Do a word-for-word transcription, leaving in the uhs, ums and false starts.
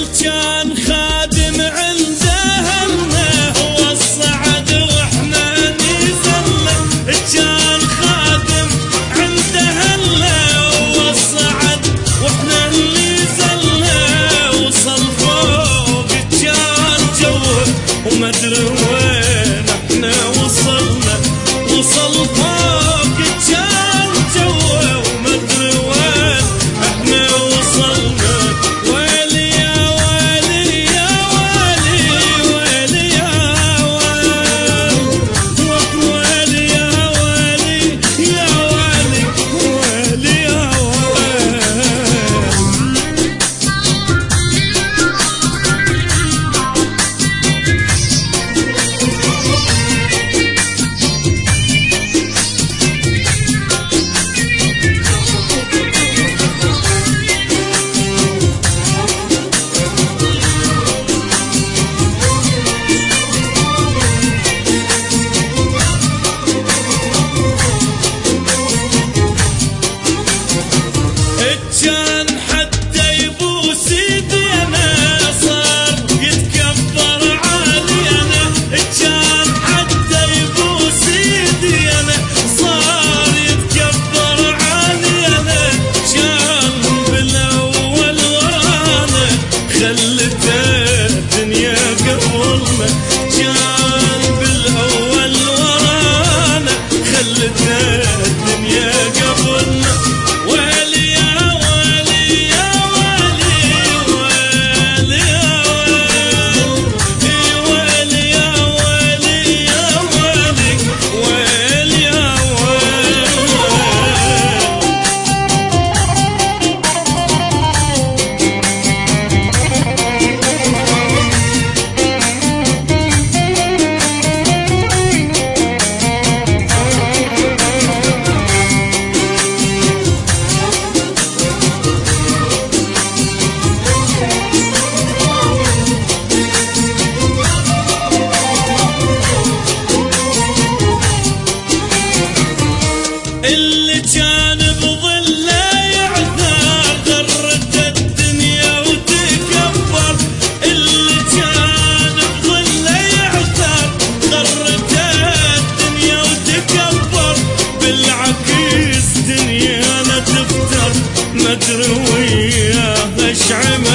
كان خادم عنده همه هو الصعد واحنا نزله. كان خادم عنده همه هو الصعد واحنا نزله. وصل فوق كان جوه وما ادري وين احنا وصلنا. وصل فوق كان جوه وما ادري وين احنا وصلنا. ويلي يا ويلي يا ويلي ويلي يا ويلي ويلي يا ويلي يا ويلي ويلي يا ويلي. كان حتى يبوس ايدينا صار يتكبر علينا. كان حتى يبوس ايدينا صار يتكبر علينا. كان بالاول ورانا خلته الدنيا قبلنا. كان بالاول ورانا خلته الدنيا قبلنا. ويلي يا ويلي يا ويلي ويلي يا ويلي ويلي يا ويلي يا ويلي ويلي يا ويلي. اللي كان بظله يعثر غرت الدنيا وتكبر. اللي كان بظله يعثر غرت الدنيا وتكبر. بالعكس دنيانا تفتر ما ادري وياه ايش عمل.